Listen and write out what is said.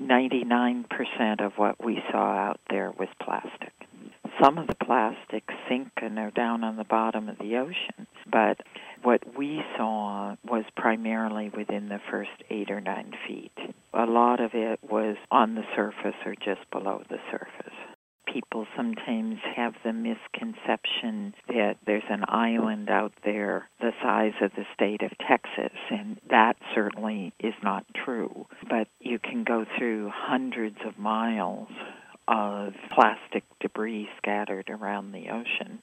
99% of what we saw out there was plastic. Some of the plastics sink and are down on the bottom of the ocean, but what we saw was primarily within the first 8 or 9 feet. A lot of it was on the surface or just below the surface. People sometimes have the misconception that there's an island out there the size of the state of Texas, and that certainly is not true. But you can go through hundreds of miles of plastic debris scattered around the ocean.